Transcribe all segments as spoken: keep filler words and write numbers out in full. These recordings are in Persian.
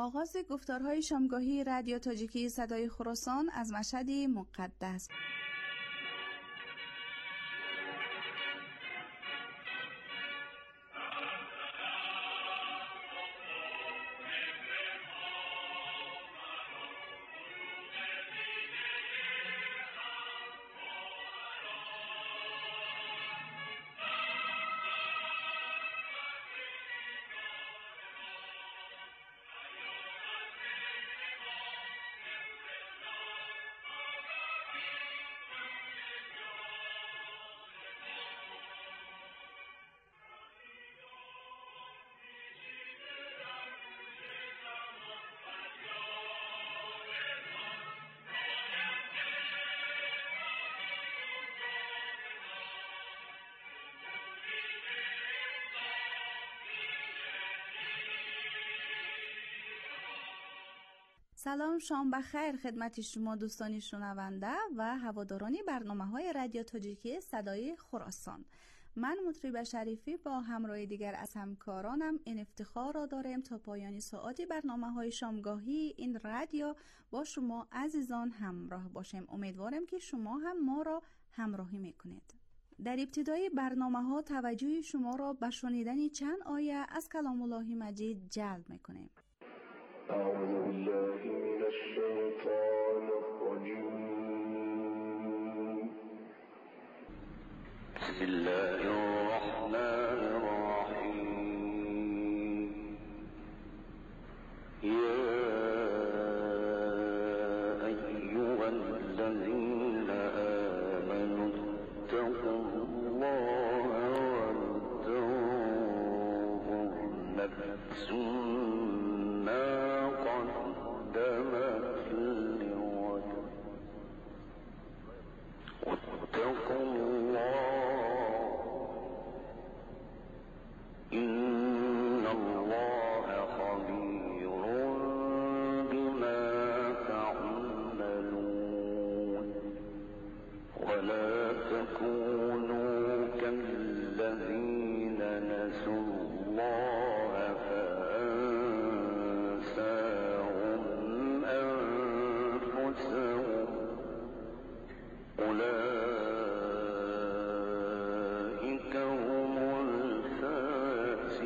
آغاز گفتارهای شامگاهی رادیو تاجیکی صدای خراسان از مشهد مقدس. سلام، شام بخیر خدمت شما دوستانی شنونده و هواداران برنامه‌های رادیو تاجیکی صدای خراسان. من مطرب شریفی با همراه دیگر از همکارانم این افتخار را داریم تا پایان ساعتی برنامه‌های شامگاهی این رادیو با شما عزیزان همراه باشیم. امیدوارم که شما هم ما را همراهی میکنید. در ابتدای برنامه‌ها توجه شما را به شنیدن چند آیه از کلام الله مجید جلب میکنیم. أعوذ بالله من الشيطان الرجيم. بسم الله الرحمن الرحيم. يا أيها الذين آمنوا اتقوا الله ولتنظر نفس ما قدمت لغد واتقوا الله إن الله خبير بما تعملون ولا تكونوا كالذين نسوا الله فأنساهم أنفسهم أولئك هم الفاسقون.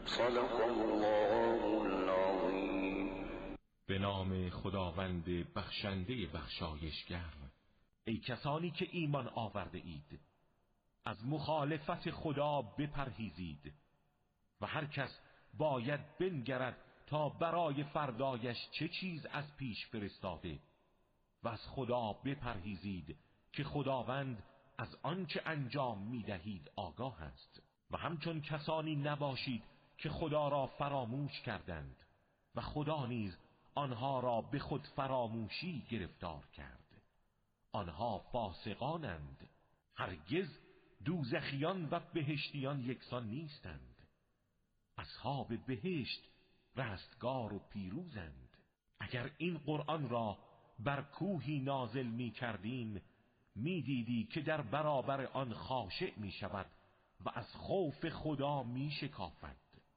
صدق الله العظیم. به نام خداوند بخشنده بخشایشگر. ای کسانی که ایمان آورده اید، از مخالفت خدا بپرهیزید و هر کس باید بنگرد تا برای فردایش چه چیز از پیش فرستاده و از خدا بپرهیزید که خداوند از آنچه انجام میدهید آگاه است. و همچون کسانی نباشید که خدا را فراموش کردند و خدا نیز آنها را به خود فراموشی گرفتار کرد. آنها فاسقانند. هرگز دوزخیان و بهشتیان یکسان نیستند. اصحاب بهشت رستگار و پیروزند. اگر این قرآن را بر کوهی نازل می کردیم می دیدی که در برابر آن خاشع می شود و از خوف خدا می شکافد.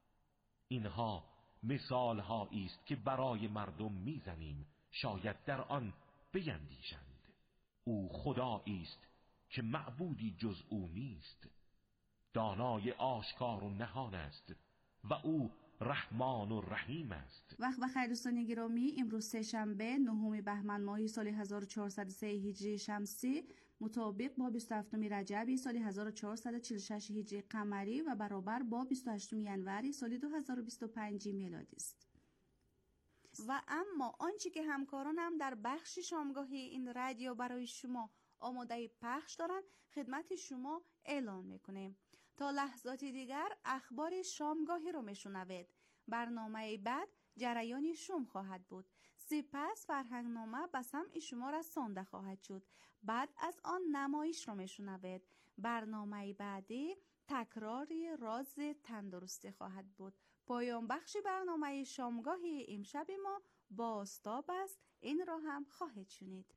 اینها مثال هایی است که برای مردم می زنیم شاید در آن بیندیشند. او خدایی است که معبودی جز او نیست، دانای آشکار و نهان است و او رحمان و رحیم است. وقت بخیر دوستان گرامی، امروز سه شنبه نهم بهمن ماهی سال هزار و چهارصد و سه هجری شمسی مطابق با بیست و هفتم رجب سال هزار و چهارصد و چهل و شش هجری قمری و برابر با بیست و هشتم ژانویه سال دو هزار و بیست و پنج میلادی است. و اما آنچه که همکارانم در بخش شامگاهی این رادیو برای شما آماده پخش دارند خدمت شما اعلان میکنیم. تا لحظات دیگر اخبار شامگاهی رو میشنوید. برنامه بعد جریان شوم خواهد بود. سپس فرهنگنامه به سمع شما رسانده خواهد شد. بعد از آن نمایش رو میشنوید. برنامه بعدی تکراری راز تندرستی خواهد بود. پایان بخش برنامه شامگاهی امشب ما بازتاب است. این را هم خواهید شنید.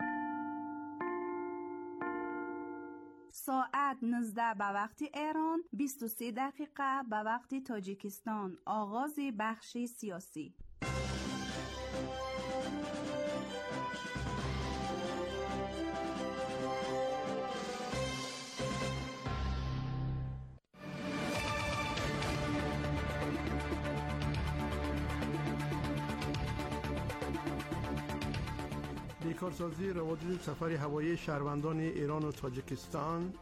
ساعت نوزده به وقت ایران، بیست و سه دقیقه به وقت تاجیکستان. آغاز بخش سیاسی. بیکارسازی روابط سفر هوایی شهروندان ایران و تاجیکستان،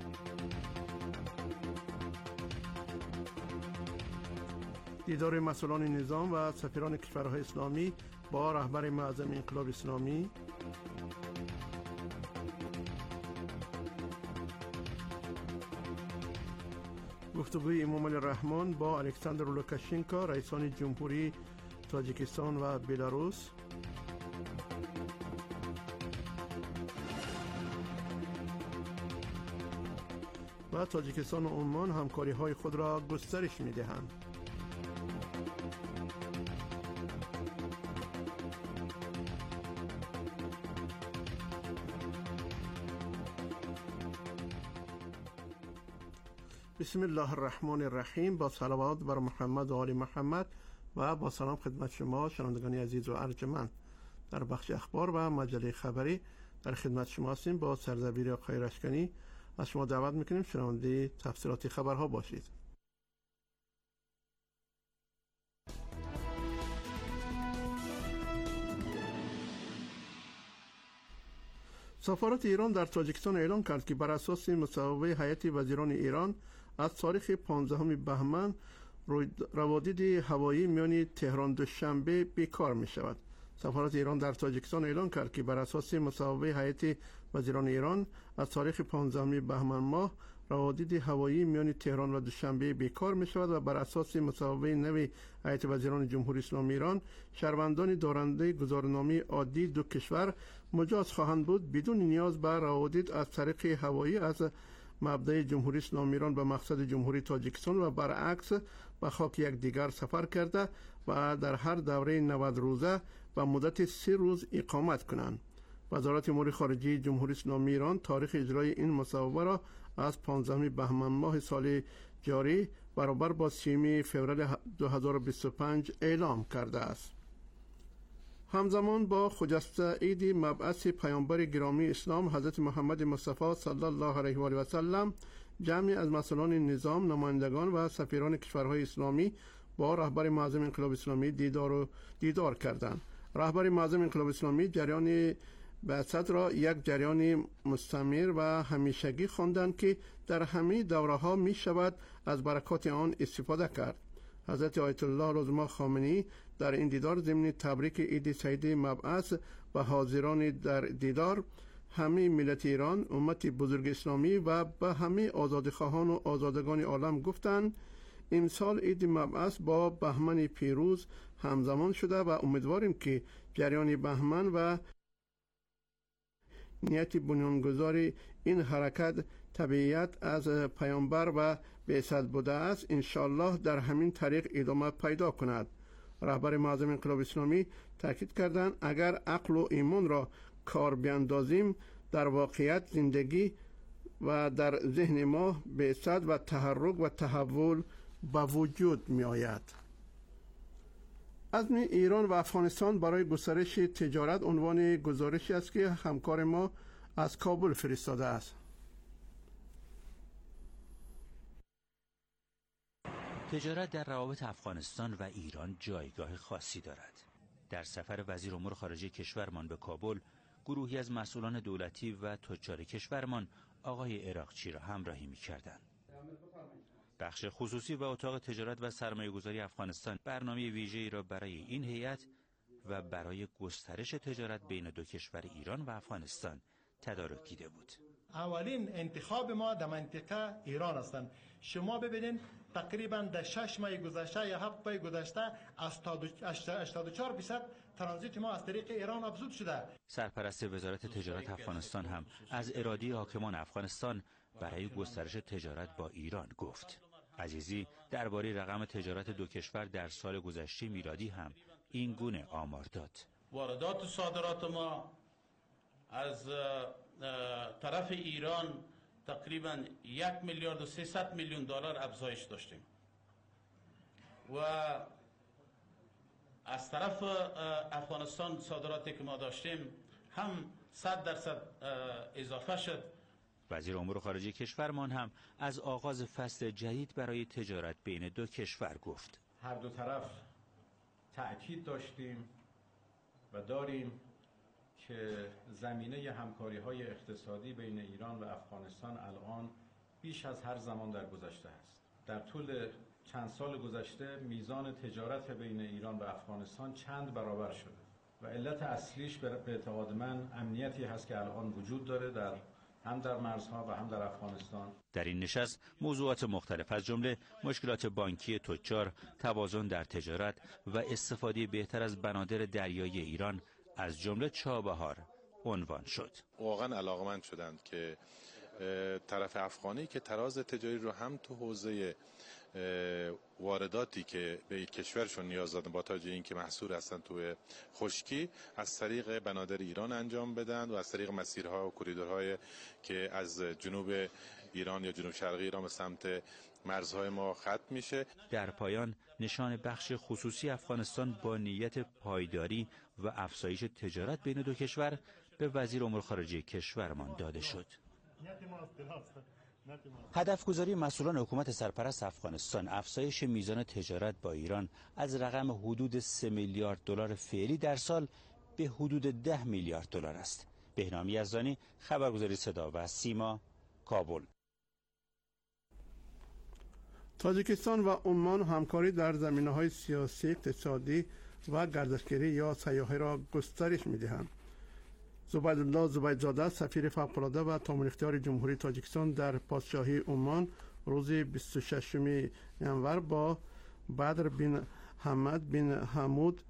دیدار مسئولان نظام و سفیران کشورهای اسلامی با رهبر معظم انقلاب اسلامی، گفتگوی امام الرحمن با الکساندر لوکاشنکو رئیسان جمهوری تاجیکستان و بلاروس، و تاجیکستان و عمان همکاری های خود را گسترش می دهند. بسم الله الرحمن الرحیم. با صلوات بر محمد و آل محمد و با سلام خدمت شما شنوندگان عزیز و ارجمند. در بخش اخبار و مجله خبری در خدمت شما هستیم. با سرزبیر آقای رشکنی از شما دعوت میکنیم شنونده تفسیرات خبرها باشید. سفارت ایران در تاجیکستان اعلام کرد که بر اساس مصوبه هیئت وزیران ایران از تاریخ پانزدهم بهمن روابط هوایی میان تهران دوشنبه بیکار می شود. سفارت ایران در تاجیکستان اعلام کرد که بر اساس مصوبه هیئت وزیران ایران از تاریخ پانزدهم بهمن ماه روابط هوایی میان تهران و دوشنبه بیکار می شود و بر اساس مصوبه نو هیئت وزیران جمهوری اسلامی ایران شهروندان دارنده گذارنامه عادی دو کشور مجاز خواهند بود بدون نیاز به روابط از طریق هوایی از مبدأ جمهوری اسلامی ایران به مقصد جمهوری تاجیکستان و برعکس به خاک یکدیگر سفر کرده و در هر دوره نود روزه و مدت سه روز اقامت کنند. وزارت امور خارجه جمهوری اسلامی ایران تاریخ اجرای این مصوبه را از پانزدهم بهمن ماه سال جاری برابر با سیوم فوریه دو هزار و بیست و پنج اعلام کرده است. همزمان با خجسته عید مبعث پیامبر گرامی اسلام حضرت محمد مصطفی صلی الله علیه و آله و سلم، جمعی از مسئولان نظام، نمایندگان و سفیران کشورهای اسلامی با رهبر معظم انقلاب اسلامی دیدار و دیدار کردند. رهبر معظم انقلاب اسلامی جریان بعثت را یک جریان مستمر و همیشگی خواندند که در همه دوره‌ها می شود از برکات آن استفاده کرد. حضرت آیت الله رضا خامنه‌ای در این دیدار ضمن تبریک عید سعید مبعث و حاضران در دیدار همه ملت ایران، امت بزرگ اسلامی و به همه آزادخواهان و آزادگان عالم گفتند امسال عید مبعث با بهمن پیروز همزمان شده و امیدواریم که جریان بهمن و نیت بنیانگذار این حرکت تبعیت از پیامبر و بعثت بوده است انشاءالله در همین طریق ادامه پیدا کند. رهبر معظم انقلاب اسلامی تاکید کردند اگر عقل و ایمان را کار بیاندازیم در واقعیت زندگی و در ذهن ما بعثت و تحرک و تحول به وجود می آید. عزم ایران و افغانستان برای گسترش تجارت عنوان گزارشی است که همکار ما از کابل فرستاده است. تجارت در روابط افغانستان و ایران جایگاه خاصی دارد. در سفر وزیر امور خارجه کشورمان به کابل، گروهی از مسئولان دولتی و تجار کشورمان آقای عراقچی را همراهی می‌کردند. بخش خصوصی و اتاق تجارت و سرمایه‌گذاری افغانستان برنامه ویژه‌ای را برای این هیئت و برای گسترش تجارت بین دو کشور ایران و افغانستان تدارک دیده بود. اولین انتخاب ما در منطقه ایران هستند. شما ببینید تقریبا در شش ماه گذشته یا هفت ماه گذشته از هشتاد و چهار درصد ترانزیت ما از طریق ایران افزود شده. سرپرست وزارت تجارت افغانستان هم از اراده حاکمان افغانستان برای گسترش تجارت با ایران گفت. عزیزی درباره رقم تجارت دو کشور در سال گذشته میلادی هم این گونه آمار داد. واردات و صادرات ما از طرف ایران تقریبا یک میلیارد و سیصد میلیون دلار افزایش داشتیم و از طرف افغانستان صادراتی که ما داشتیم هم صد درصد اضافه شد. وزیر امور خارجه کشورمان هم از آغاز فصل جدید برای تجارت بین دو کشور گفت. هر دو طرف تأکید داشتیم و داریم که زمینه همکاری‌های اقتصادی بین ایران و افغانستان الان بیش از هر زمان در گذشته است. در طول چند سال گذشته میزان تجارت بین ایران و افغانستان چند برابر شده و علت اصلیش به اعتقاد من امنیتی هست که الان وجود داره در هم در مرزها و هم در افغانستان. در این نشست موضوعات مختلف از جمله مشکلات بانکی تجار، توازن در تجارت و استفاده بهتر از بنادر دریایی ایران از جمله چابهار عنوان شد. واقعا علاقمند شدند که طرف افغانی که تراز تجاری رو هم تو حوزه وارداتی که به کشورشون نیاز دارن با توجه اینکه محصور هستن توی خشکی از طریق بنادر ایران انجام بدن و از طریق مسیرها و کوریدورهای که از جنوب ایران یا جنوب شرقی ایران به سمت مرزهای ما ختم میشه. در پایان نشان بخش خصوصی افغانستان با نیت پایداری و افزایش تجارت بین دو کشور به وزیر امور خارجه کشورمان داده شد. هدف گذاری مسئولان حکومت سرپرست افغانستان افزایش میزان تجارت با ایران از رقم حدود سه میلیارد دلار فعلی در سال به حدود ده میلیارد دلار است. بهنام یزدانی، خبرگزاری صدا و سیما، کابل. تاجیکستان و عمان همکاری در زمینه‌های سیاسی، اقتصادی و گردشگری یا سیاحی را گسترش می‌دهند. زبیدالله زبیدزاده سفیر فوق‌العاده و تامین اختیار جمهوری تاجیکستان در پادشاهی عمان روز بیست و ششم ژانویه با بدر بن حمد بن حمود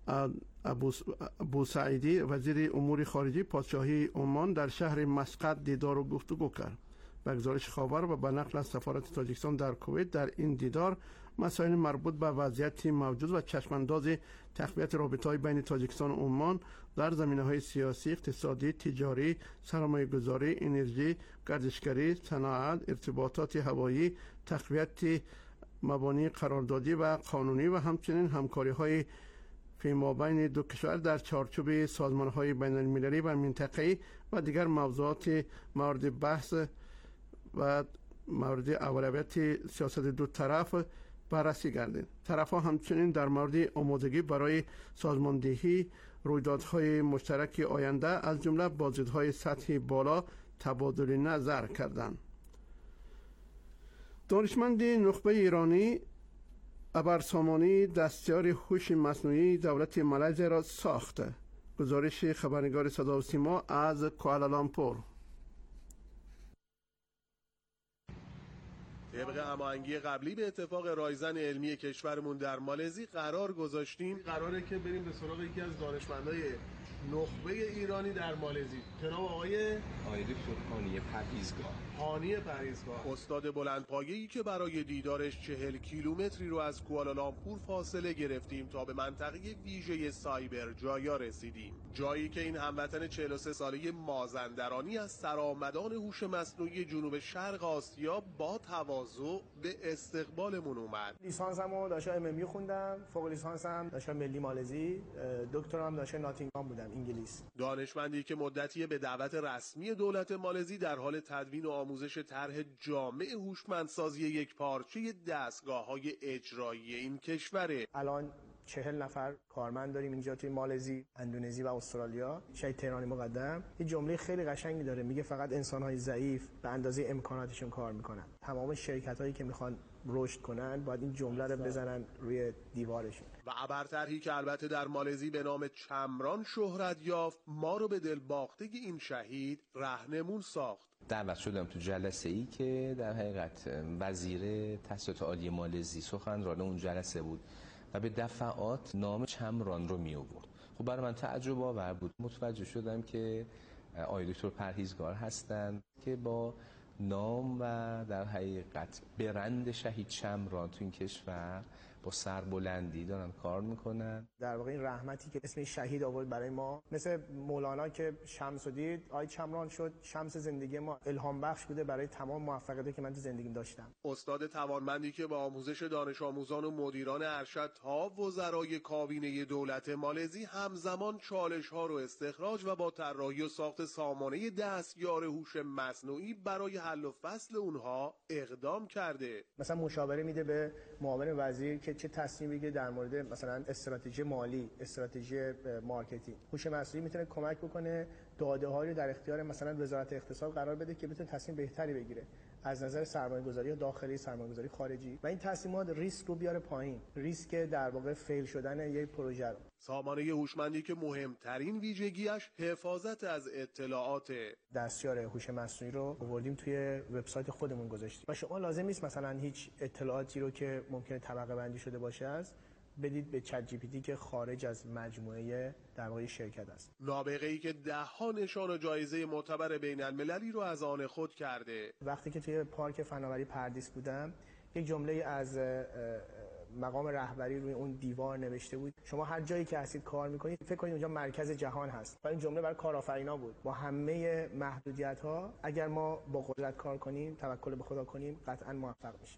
ابوسعیدی وزیر امور خارجه پادشاهی عمان در شهر مسقط دیدار و گفتگو کرد. به گزارش خاور و به نقل از سفارت تاجیکستان در کویت در این دیدار مسائل مربوط به وضعیت موجود و چشمانداز تقویت رابطه‌های بین تاجیکستان و عمان در زمینه‌های سیاسی، اقتصادی، تجاری، سرمایه‌گذاری، انرژی، گردشگری، صنعت، ارتباطات هوایی، تقویت مبانی قراردادی و قانونی و همچنین همکاری‌های فیمابین دو کشور در چارچوب سازمان‌های بین‌المللی و منطقه‌ای و دیگر موضوعات مورد بحث و مورد اولویت سیاست دو طرف بررسی گردید. طرف‌ها همچنین در مورد آمادگی برای سازماندهی رویدادهای مشترک آینده از جمله بازدیدهای سطحی بالا تبادل نظر کردند. دانشمند نخبه ایرانی ابرسامانی دستیار هوش مصنوعی دولت مالزی را ساخت. گزارش خبرنگار صدا و سیما از کوالالامپور. طبق هماهنگی قبلی به اتفاق رایزن علمی کشورمون در مالزی قرار گذاشتیم قراره که بریم به سراغ یکی از دانشمندای نخبه ایرانی در مالزی، جناب آقای آیدی هانی پرهیزگار. هانی پرهیزگار، استاد بلندپایه‌ای که برای دیدارش چهل کیلومتری رو از کوالالامپور فاصله گرفتیم تا به منطقه ویژه سایبر جایا رسیدیم. جایی که این هموطن چهل و سه ساله مازندرانی از سرآمدان هوش مصنوعی جنوب شرق آسیا با تواضع به استقبالمون اومد. لیسانسمو دانشگاه ام ام یو خوندم، فوق لیسانسم دانشگاه ملی مالزی، دکترام دانشگاه ناتینگهام بودم انگلیس. دانشمندی که مدتی به دعوت رسمی دولت مالزی در حال تدوین و آموزش طرح جامع هوشمندسازی یکپارچه دستگاه‌های اجرایی این کشوره. الان چهل نفر کارمند داریم اینجا توی مالزی، اندونزی و استرالیا. شهید تهرانی مقدم یه جمله خیلی قشنگی داره، میگه فقط انسان‌های ضعیف به اندازه امکاناتشون کار میکنن. تمام شرکت‌هایی که میخوان رشد کنن باید این جمله رو بزنن روی دیوارشون. و ابرطرحی که البته در مالزی به نام چمران شهرت یافت، ما رو به دل باخته این شهید راهنمون ساخت. دعوت شدم تو جلسه ای که در حقیقت وزیر تحصیلات عالی مالزی سخنران اون جلسه بود و به دفعات نام چمران رو می آورد. خب برای من تعجب آور بود. متوجه شدم که آقای دکتر پرهیزگار هستند که با نام و در حقیقت برند شهید چمران تو این کشور با سربلندی دارن کار میکنن. در واقع این رحمتی که اسم شهید آورد برای ما، مثل مولانا که شمس دید، آی چمران شد شمس زندگی ما، الهام بخش بوده برای تمام موفقیتی که من تو زندگیم داشتم. استاد توانمندی که با آموزش دانش آموزان و مدیران ارشد تا وزرای کابینه دولت مالزی همزمان چالش ها رو استخراج و با طراحی و ساخت سامانه دستیار هوش مصنوعی برای حل و فصل اونها اقدام کرده. مثلا مشاوره میده به معاون وزیر که چه تصمیم بگیره در مورد مثلا استراتژی مالی، استراتژی مارکتینگ. هوش مصنوعی میتونه کمک بکنه داده‌هایی رو در اختیار مثلا وزارت اقتصاد قرار بده که بتونه تصمیم بهتری بگیره از نظر سرمایه‌گذاری داخلی، سرمایه‌گذاری خارجی، و این تصمیمات ریسک رو بیاره پایین، ریسک در واقع فیل شدن یک پروژه رو. سامانه هوشمندی که مهمترین ویژگیش حفاظت از اطلاعات. دستیار هوش مصنوعی رو آوردیم توی وبسایت خودمون گذاشتیم و شما لازم نیست مثلا هیچ اطلاعاتی رو که ممکنه طبقه بندی شده باشه از بدید به چت جی پی تی که خارج از مجموعه در واقع شرکت است. نابغه‌ای که ده ها نشان و جایزه معتبر بین المللی رو از آن خود کرده. وقتی که توی پارک فناوری پردیس بودم، یک جمله از مقام رهبری روی اون دیوار نوشته بود شما هر جایی که هستید کار میکنید فکر کنید اونجا مرکز جهان هست. و این جمله برای کارآفرینا بود. با همه محدودیت‌ها اگر ما با قدرت کار کنیم، توکل به خدا کنیم، قطعاً موفق میشیم.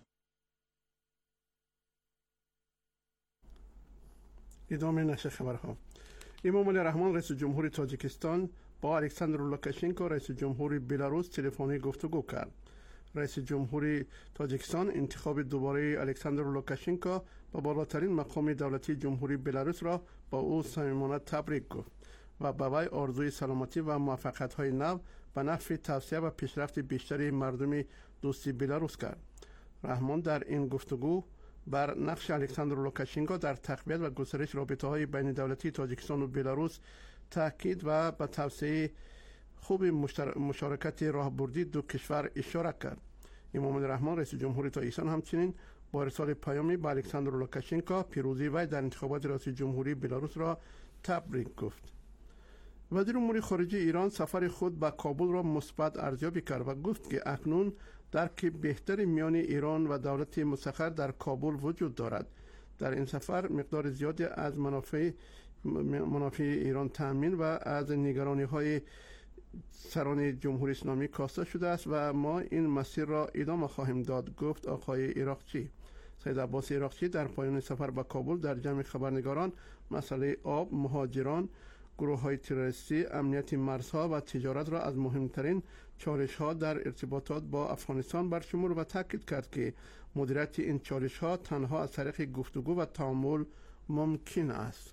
ادامه نشر خبرها. امامعلی رحمان رئیس جمهوری تاجیکستان با الکساندر لوکاشنکو رئیس جمهوری بلاروس تلفنی گفتگو کرد. رئیس جمهوری تاجیکستان انتخاب دوباره الکساندر لوکاشنکو با بالاترین مقام دولتی جمهوری بلاروس را با او صمیمانه تبریک گفت و به وی آرزوی سلامتی و موفقیت‌های نو به نفع توسعه و پیشرفت بیشتری مردم دوستی بلاروس کرد. رحمان در این گفتگو بر نقش الکساندر لوکاشنکو در تقویت و گسترش رابطه‌های بین دولتی تاجیکستان و بلاروس تاکید و به توسعه خوب مشارکت راهبردی دو کشور اشاره کرد. امامعلی رحمان رئیس جمهوری تاجیکستان همچنین با ارسال پیامی به الکساندر لوکاشنکو پیروزی وی در انتخابات ریاست جمهوری بلاروس را تبریک گفت. وزیر امور خارجه ایران سفر خود به کابل را مثبت ارزیابی کرد و گفت که اکنون درک بهتری میان ایران و دولت مستقر در کابل وجود دارد. در این سفر مقدار زیادی از منافع منافع ایران تامین و از نگرانی‌های سران جمهوری اسلامی کاسته شده است و ما این مسیر را ادامه خواهیم داد، گفت آقای عراقچی. سید عباس عراقچی در پایان سفر به کابل در جمع خبرنگاران مسئله آب، مهاجران، گروه‌های تروریستی امنیت مرزها و تجارت را از مهمترین چالش‌ها در ارتباطات با افغانستان برشمرد و تاکید کرد که مدیریت این چالش‌ها تنها از طریق گفتگو و تعامل ممکن است.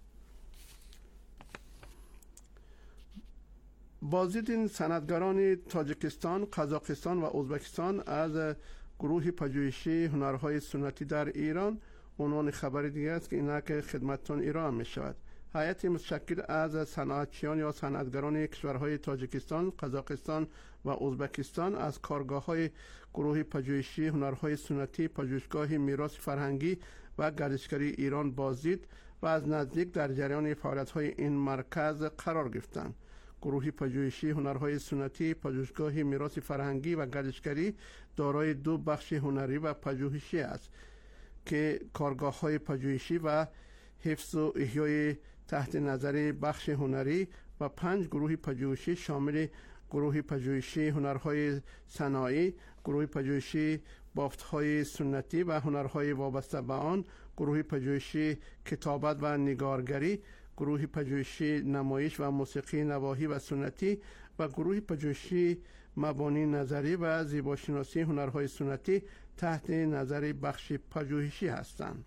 بازدید صنعتگران تاجیکستان، قزاقستان و ازبکستان از گروه پژوهشی هنرهای سنتی در ایران عنوان خبر دیگر است که اینک خدمتتان ایران می شود. هیئت متشکل از صنعتچیان یا صنعتگران کشورهای تاجیکستان، قزاقستان و ازبکستان از کارگاه‌های گروه پژوهشی هنرهای سنتی پژوهشگاه میراث فرهنگی و گردشگری ایران بازدید و از نزدیک در جریان فعالیت‌های این مرکز قرار گرفتند. گروه پژوهشی هنرهای سنتی پژوهشگاه میراث فرهنگی و گردشگری دارای دو بخش هنری و پژوهشی است که کارگاه‌های پژوهشی و حفظ و احیای تحت نظر بخش هنری و پنج گروه پژوهشی شامل گروه پژوهشی هنرهای صنایع، گروه پژوهشی بافت‌های سنتی و هنرهای وابسته به آن، گروه پژوهشی کتابت و نگارگری، گروه پژوهشی نمایش و موسیقی نواحی و سنتی و گروه پژوهشی مبانی نظری و زیباشناسی هنرهای سنتی تحت نظر بخش پژوهشی هستند.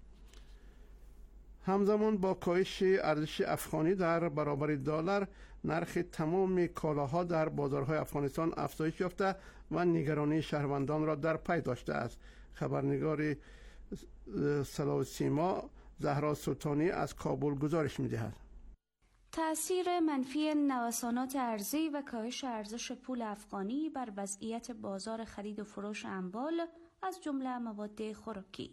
همزمان با کاهش ارزش افغانی در برابر دلار، نرخ تمام کالاها در بازارهای افغانستان افزایش یافته و نگرانی شهروندان را در پی داشته است. خبرنگار صدا و سیما زهرا سلطانی از کابل گزارش می‌دهد. تأثیر منفی نوسانات ارزی و کاهش ارزش پول افغانی بر وضعیت بازار خرید و فروش اموال از جمله مواد خوراکی.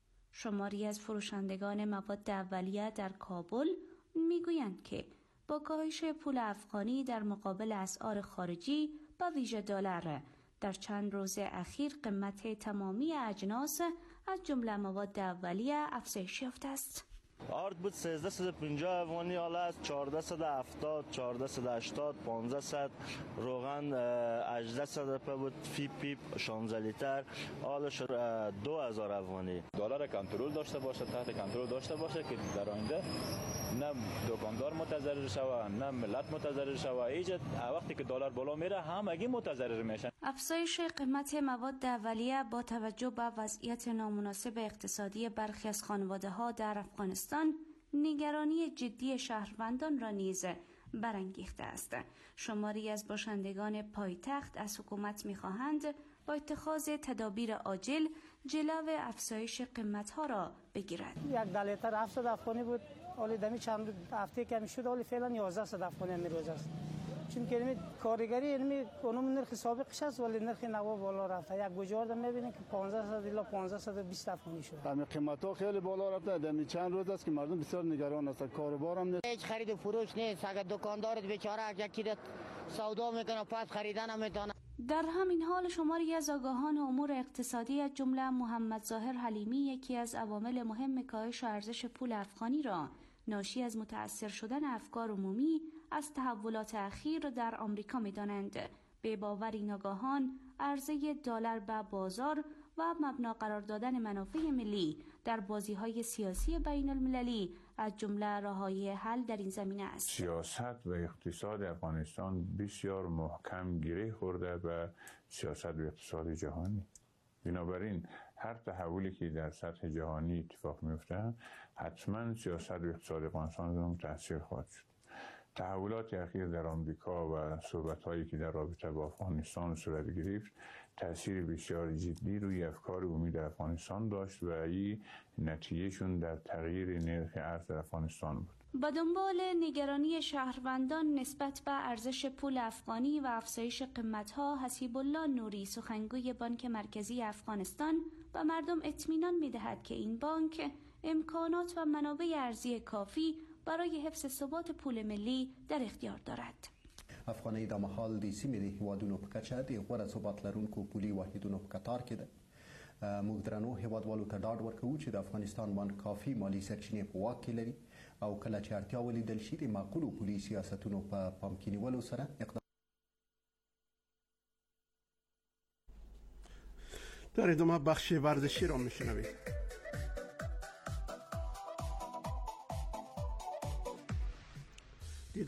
شماری از فروشندگان مواد اولیه در کابل میگویند که با کاهش پول افغانی در مقابل اسعار خارجی و ویژه دلار در چند روز اخیر قیمت تمامی اجناس از جمله مواد اولیه افزایش یافته است. آرد بود سیزده و پنجاه افغانی، حالا است چهارده و هفتاد، چهارده و هشتاد، پانزده روغن هجده روپیه بود فی پیپ شانزده لیتر، حالا شد دو هزار افغانی. دلار کنترل داشته باشه، تحت کنترل داشته باشه که در آینده نه دکاندار متضرر شوه نه ملت متضرر شوه. ایجاد وقتی که دلار بالا میره همگی متضرر میشن. افزایش قیمت مواد اولیه با توجه به وضعیت نامناسب اقتصادی برخی از خانواده‌ها در افغانستان نگرانی جدی شهروندان را نیز برانگیخته است. شماری از باشندگان پایتخت از حکومت می‌خواهند با اتخاذ تدابیر عاجل جلو افزایش قیمت‌ها را بگیرد. یک لیتر هفتصد افغانی بود، حالا دمی چند هفته کمی شد، حالا فعلا یازده افغانی میروز است. چون که این کارگری این اونم نرخ سابقش است ولی نرخ نوا بالا رفته. یک گوجار دم می‌بینید که پانزده الی پانزده و بیست افغانی شده. همین قیمت‌ها خیلی بالا رفته. دمی چند روز است که مردم بسیار نگران هستند. کاروبار هم نیست. هیچ خرید و فروش نیست. اگر دکاندار بیچاره یکی سودا میکنه پس خریدن هم میتونه. در همین حال شماری از آگاهان امور اقتصادی از جمله محمد ظاهر حلیمی یکی از عوامل مهم کاهش ارزش پول افغانی را ناشی از متأثر شدن افکار عمومی از تحولات اخیر در آمریکا می‌دانند. به باور این آگاهان عرضه دلار به بازار و مبنا قرار دادن منافع ملی در بازی‌های سیاسی بین المللی از جمله راه‌های حل در این زمینه است. سیاست و اقتصاد افغانستان بسیار محکم گره خورده به سیاست و اقتصاد جهانی. بنابراین هر تحولی که در سطح جهانی اتفاق میفته حتما سیاست و اقتصاد افغانستان هم تاثیر خواهد شد. تحولات اخیر در آمریکا و صحبت‌هایی که در رابطه با افغانستان صورت گرفت تاثیر بسیار جدی روی افکار عمومی در افغانستان داشت و این نتیجهشون در تغییر نرخ ارز در افغانستان بود. با دنبال نگرانی شهروندان نسبت به ارزش پول افغانی و افزایش قیمت‌ها، حسیب الله نوری سخنگوی بانک مرکزی افغانستان به مردم اطمینان می‌دهد که این بانک امکانات و منابع ارزی کافی برای حفظ ثبات پول ملی در اختیار دارد. افغانۍ د مهال د سیمې د هیوادونو په کچه د غوره ثبات لرونکو پولي واحدونو په قطار کې ده. موږ درنو هیوادوالو ته ډاډ ورکوو چې د افغانستان بانک کافي مالی سرچینې په واک کې لري او کله چې اړتیا ولیدل شي د معقولو پولي سیاستونو په پام کې نیولو سره اقدام. در ادامه بخش ورزشی را میشنوید.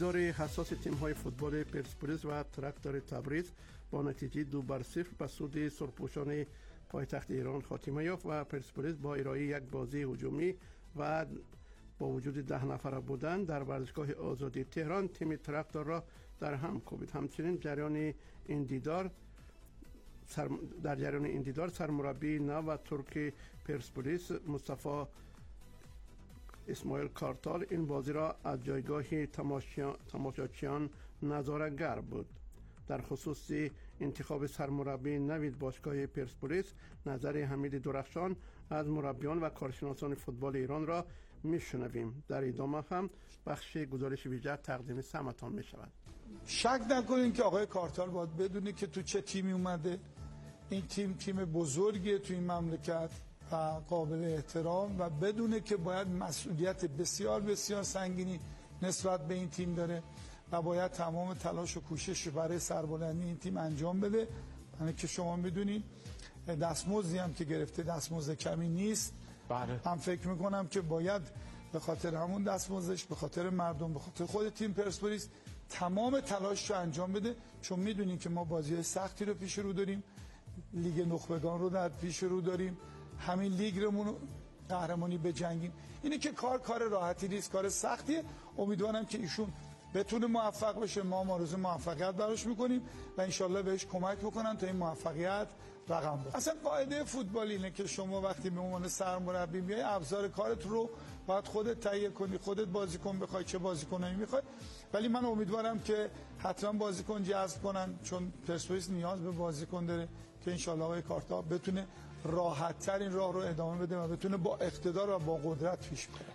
دیدار حساس تیم‌های فوتبال پرسپولیس و تراکتور تبریز با نتیجه دو بر صفر به سود سرپوشان پایتخت ایران خاتمه یافت و پرسپولیس با ارائه یک بازی هجومی و با وجود ده نفر بودن در ورزشگاه آزادی تهران تیم تراکتور را در هم کوبید. همچنین جریان این دیدار سر در جریان این دیدار سرمربی نو و ترک پرسپولیس مصطفی اسماعیل کارتال این بازی را از جایگاه تماشاچیان نظاره‌گر بود. در خصوص انتخاب سرمربی نوید باشگاه پرسپولیس نظر حمید درخشان از مربیان و کارشناسان فوتبال ایران را میشنویم. در ادامه هم بخش گزارش ویژه تقدیم سمتان می شود. شک نکنین که آقای کارتال باید بدونه که تو چه تیمی اومده. این تیم تیم بزرگیه تو این مملکت و قابل احترام و بدونه که باید مسئولیت بسیار بسیار سنگینی نسبت به این تیم داره و باید تمام تلاش و کوشش برای سربلندی این تیم انجام بده. یعنی که شما میدونید دستمزدی هم که گرفته دستمزد کمی نیست. بله. من فکر میکنم که باید به خاطر همون دستمزدش، به خاطر مردم، به خاطر خود تیم پرسپولیس تمام تلاش رو انجام بده، چون میدونیم که ما بازی سختی رو پیش رو داریم، لیگ نخبگان رو در پیش رو داریم، همین لیگ رو قهرمانی بجنگیم. اینه که کار کار راحتی نیست، کار سختیه. امیدوارم که ایشون بتونه موفق بشه. ما آرزوی موفقیت براش میکنیم و انشالله بهش کمک بکنن تا این موفقیت رقم بخوره. اصلا قاعده فوتبال اینه که شما وقتی به عنوان سرمربی میای ابزار کارت رو باید خودت تهیه کنی، خودت بازیکن بخوای چه بازیکنایی میخوای. ولی من امیدوارم که حتما بازیکن جذب کنن، چون پرسپولیس نیاز به بازیکن داره که انشالله آقای کارتا بتونه راحت تر این راه رو ادامه بده و بتونه با اقتدار و با قدرت پیش بره.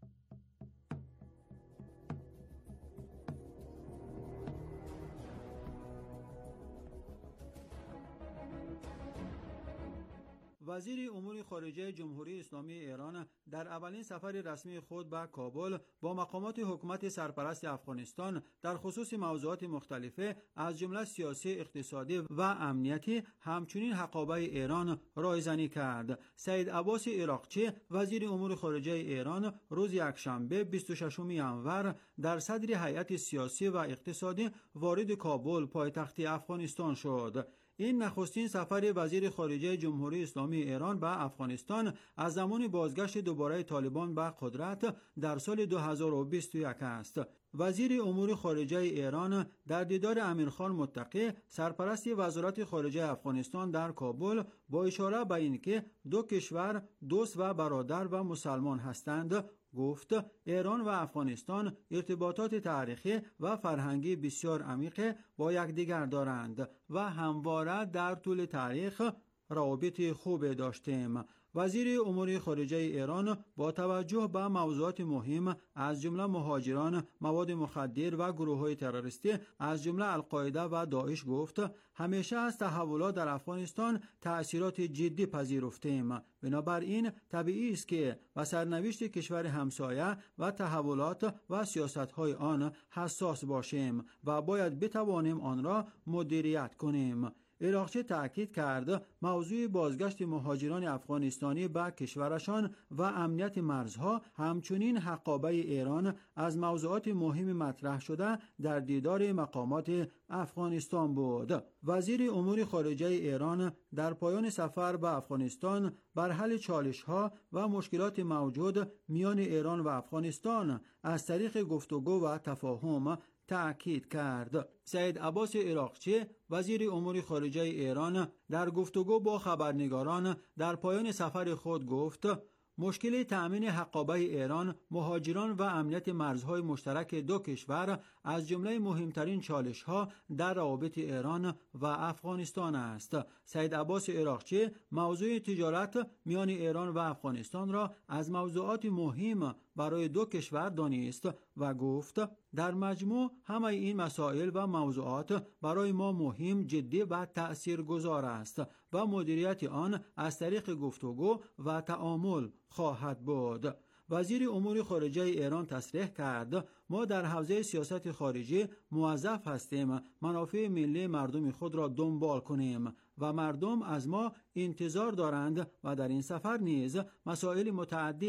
وزیر امور خارجه جمهوری اسلامی ایران در اولین سفر رسمی خود به کابل با مقامات حکومت سرپرست افغانستان در خصوص موضوعات مختلفه از جمله سیاسی، اقتصادی و امنیتی همچنین حقابه ایران رایزنی کرد. سید عباس عراقچی وزیر امور خارجه ایران روز یکشنبه بیست و ششم ژانویه در صدر هیئت سیاسی و اقتصادی وارد کابل پایتخت افغانستان شد. این نخستین سفر وزیر خارجه جمهوری اسلامی ایران به افغانستان از زمان بازگشت دوباره طالبان به قدرت در سال دو هزار و بیست و یک است. وزیر امور خارجه ایران در دیدار امیرخان متقی سرپرست وزارت خارجه افغانستان در کابل با اشاره به اینکه دو کشور دوست و برادر و مسلمان هستند گفت ایران و افغانستان ارتباطات تاریخی و فرهنگی بسیار عمیق با یکدیگر دارند و همواره در طول تاریخ روابط خوب داشتیم. وزیر امور خارجه ایران با توجه به موضوعات مهم از جمله مهاجران، مواد مخدر و گروه‌های تروریستی از جمله القاعده و داعش گفت همیشه از تحولات در افغانستان تأثیرات جدی پذیرفتیم. بنابراین طبیعی است که و سرنوشت کشور همسایه و تحولات و سیاست‌های آن حساس باشیم و باید بتوانیم آن را مدیریت کنیم. عراقچی تأکید کرد موضوع بازگشت مهاجران افغانستانی به کشورشان و امنیت مرزها همچنین حقابه ایران از موضوعات مهم مطرح شده در دیدار مقامات افغانستان بود. وزیر امور خارجه ایران در پایان سفر به افغانستان بر حل چالش‌ها و مشکلات موجود میان ایران و افغانستان از طریق گفتگو و تفاهم تأکید کرد. سید عباس عراقچی وزیر امور خارجه ایران در گفتگو با خبرنگاران در پایان سفر خود گفت مشکل تأمین حقابه ایران، مهاجران و امنیت مرزهای مشترک دو کشور از جمله مهمترین چالش‌ها در روابط ایران و افغانستان است. سید عباس عراقچی موضوع تجارت میان ایران و افغانستان را از موضوعات مهم برای دو کشور دانست و گفت در مجموع همه این مسائل و موضوعات برای ما مهم، جدی و تأثیرگذار است و مدیریت آن از طریق گفتگو و تعامل خواهد بود. وزیر امور خارجه ایران تصریح کرد ما در حوزه سیاست خارجی موظف هستیم منافع ملی مردم خود را دنبال کنیم و مردم از ما انتظار دارند و در این سفر نیز مسائل متعدد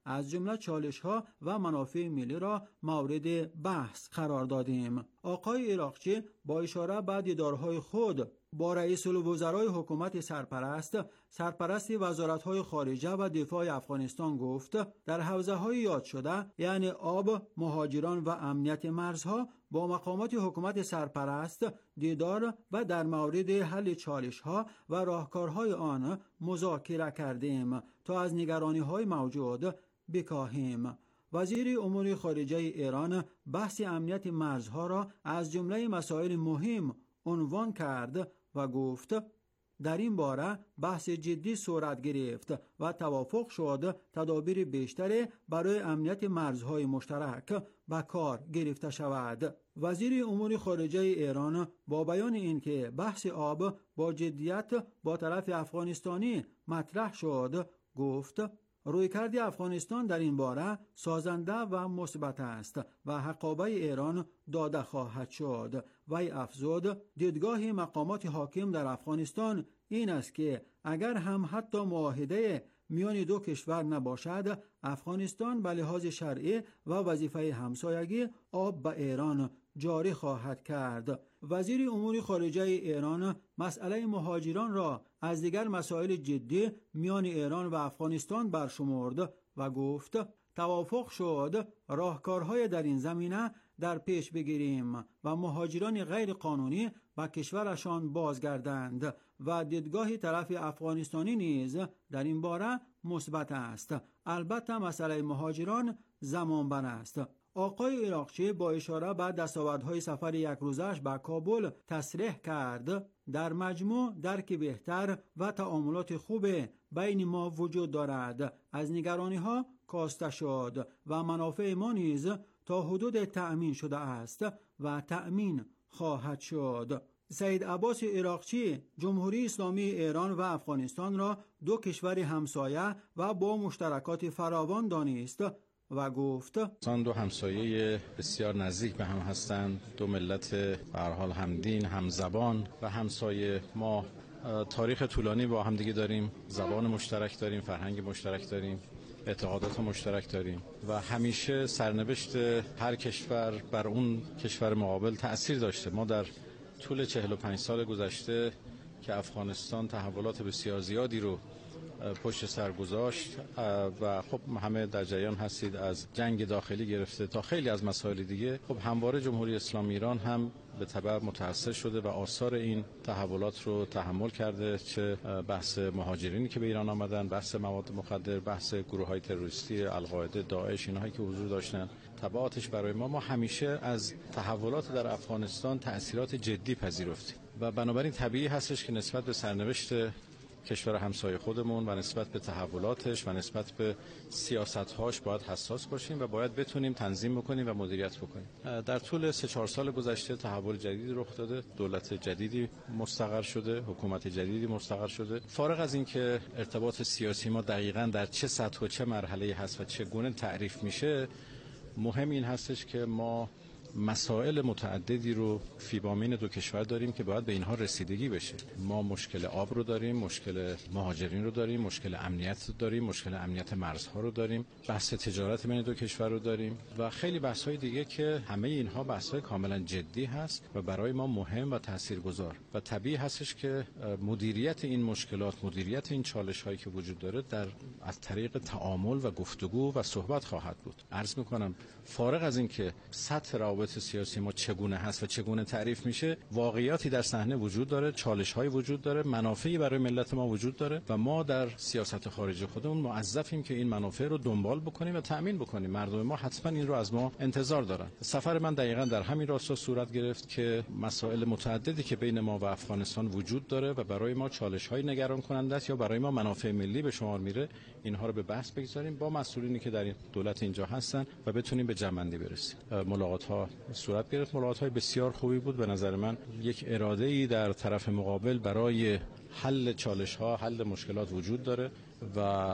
از جمله چالش‌ها و منافع ملی را مورد بحث قرار دادیم. آقای عراقچی با اشاره به دیدارهای خود با رئیس الوزرای حکومت سرپرست، سرپرست وزارت‌های خارجه و دفاع افغانستان گفت در حوزه‌های یاد شده یعنی آب، مهاجران و امنیت مرزها با مقامات حکومت سرپرست دیدار و در مورد حل چالش‌ها و راهکارهای آن مذاکره کردیم تا از نگرانی‌های موجود بکاهیم. وزیر امور خارجه ایران بحث امنیت مرزها را از جمله مسائل مهم عنوان کرد و گفت در این باره بحث جدی صورت گرفت و توافق شد تدابیر بیشتری برای امنیت مرزهای مشترک به کار گرفته شود. وزیر امور خارجه ایران با بیان اینکه بحث آب با جدیت با طرف افغانستانی مطرح شد گفت رویکرد افغانستان در این باره سازنده و مثبت است و حقابه ایران داده خواهد شد. وی افزود دیدگاه مقامات حاکم در افغانستان این است که اگر هم حتی معاهده میان دو کشور نباشد، افغانستان به لحاظ شرعی و وظیفه همسایگی آب به ایران جاری خواهد کرد. وزیر امور خارجه ایران مسئله مهاجران را از دیگر مسائل جدی میان ایران و افغانستان برشمرد و گفت توافق شد راهکارهای در این زمینه در پیش بگیریم و مهاجران غیر قانونی به کشورشان بازگردند و دیدگاه طرف افغانستانی نیز در این باره مثبت است. البته مسئله مهاجران زمانبر است. آقای عراقچی با اشاره به دستاوردهای سفر یک روزش به کابل تصریح کرد در مجموع درک بهتر و تعاملات خوب بین ما وجود دارد. از نگرانی‌ها کاسته شد و منافع ما نیز تا حدود تأمین شده است و تأمین خواهد شد. سید عباس عراقچی جمهوری اسلامی ایران و افغانستان را دو کشور همسایه و با مشترکات فراوان دانست و گفت آن دو همسایه بسیار نزدیک به هم هستند، دو ملت به هر حال همدین، همزبان و همسایه. ما تاریخ طولانی با هم دیگه داریم، زبان مشترک داریم، فرهنگ مشترک داریم، اعتقادات مشترک داریم و همیشه سرنوشت هر کشور بر اون کشور مقابل تأثیر داشته. ما در طول چهل و پنج سال گذشته که افغانستان تحولات بسیار زیادی رو پشت سر گذاشت و خب همه در جریان هستید از جنگ داخلی گرفته تا خیلی از مسائل دیگه، خب همواره جمهوری اسلامی ایران هم به تبع متأثر شده و آثار این تحولات رو تحمل کرده، چه بحث مهاجرینی که به ایران آمدن، بحث مواد مخدر، بحث گروه‌های تروریستی القاعده، داعش، اینهایی که حضور داشتن، تبعاتش برای ما ما همیشه از تحولات در افغانستان تأثیرات جدی پذیرفتیم و بنابراین طبیعی هستش که نسبت به سرنوشت کشور همسایه خودمون و نسبت به تحولاتش و نسبت به سیاست‌هاش باید حساس باشیم و باید بتونیم تنظیم بکنیم و مدیریت بکنیم. در طول سه چهار سال گذشته تحول جدیدی رخ داده، دولت جدیدی مستقر شده، حکومت جدیدی مستقر شده. فارغ از اینکه ارتباط سیاسی ما دقیقاً در چه سطح و چه مرحله‌ای هست و چگونه تعریف میشه، مهم این هستش که ما مسائل متعددی رو فی بامین دو کشور داریم که باید به اینها رسیدگی بشه. ما مشکل آب رو داریم، مشکل مهاجرین رو داریم، مشکل امنیت داریم، مشکل امنیت مرزها رو داریم، بحث تجارت بین دو کشور رو داریم و خیلی بحث‌های دیگه که همه اینها بحث‌های کاملا جدی هست و برای ما مهم و تاثیرگذار و طبیعی هستش که مدیریت این مشکلات، مدیریت این چالش‌هایی که وجود داره در از طریق تعامل و گفتگو و صحبت خواهد بود. عرض می‌کنم فارغ از اینکه سطح روابط سیاسی ما چگونه هست و چگونه تعریف میشه، واقعیاتی در صحنه وجود داره، چالش‌هایی وجود داره، منافعی برای ملت ما وجود داره و ما در سیاست خارجی خودمون موظفیم که این منافع رو دنبال بکنیم و تأمین بکنیم. مردم ما حتما این رو از ما انتظار دارن. سفر من دقیقاً در همین راستا صورت گرفت که مسائل متعددی که بین ما و افغانستان وجود داره و برای ما چالش‌های نگران کننده است یا برای ما منافع ملی به شمار میره، اینها رو به بحث بگذاریم با مسئولینی که در این دولت اینجا هستن و بتونیم به جمع‌بندی برسیم. ملاقات‌ها صورت گرفت، ملاقات‌های بسیار خوبی بود. به نظر من یک اراده‌ای در طرف مقابل برای حل چالش‌ها، حل مشکلات وجود داره و